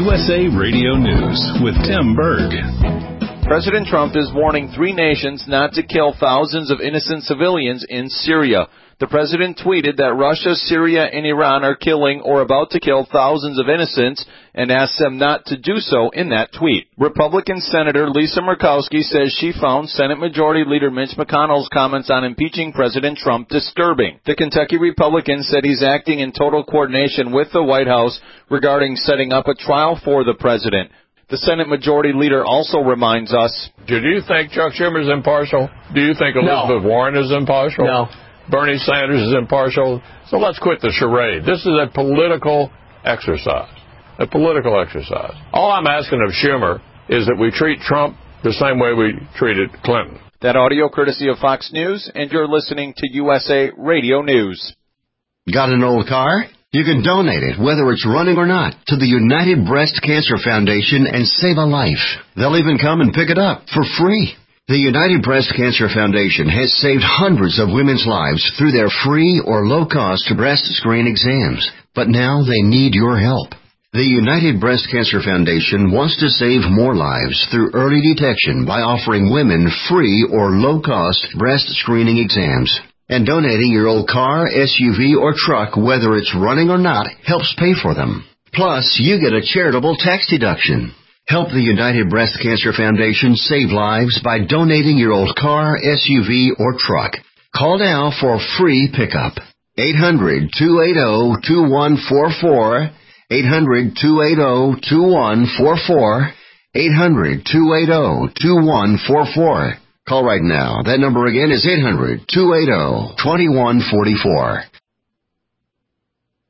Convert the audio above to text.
USA Radio News with Tim Berg. President Trump is warning three nations not to kill thousands of innocent civilians in Syria. The president tweeted that Russia, Syria, and Iran are killing or about to kill thousands of innocents and asked them not to do so in that tweet. Republican Senator Lisa Murkowski says she found Senate Majority Leader Mitch McConnell's comments on impeaching President Trump disturbing. The Kentucky Republican said he's acting in total coordination with the White House regarding setting up a trial for the president. The Senate Majority Leader also reminds us, do you think Chuck Schumer is impartial? Do you think Elizabeth Warren is impartial? No. Bernie Sanders is impartial? So let's quit the charade. This is a political exercise. A political exercise. All I'm asking of Schumer is that we treat Trump the same way we treated Clinton. That audio courtesy of Fox News, and you're listening to USA Radio News. Got an old car? You can donate it, whether it's running or not, to the United Breast Cancer Foundation and save a life. They'll even come and pick it up for free. The United Breast Cancer Foundation has saved hundreds of women's lives through their free or low-cost breast screen exams. But now they need your help. The United Breast Cancer Foundation wants to save more lives through early detection by offering women free or low-cost breast screening exams. And donating your old car, SUV, or truck, whether it's running or not, helps pay for them. Plus, you get a charitable tax deduction. Help the United Breast Cancer Foundation save lives by donating your old car, SUV, or truck. Call now for free pickup. 800-280-2144. 800-280-2144. 800-280-2144. Call right now. That number again is 800-280-2144.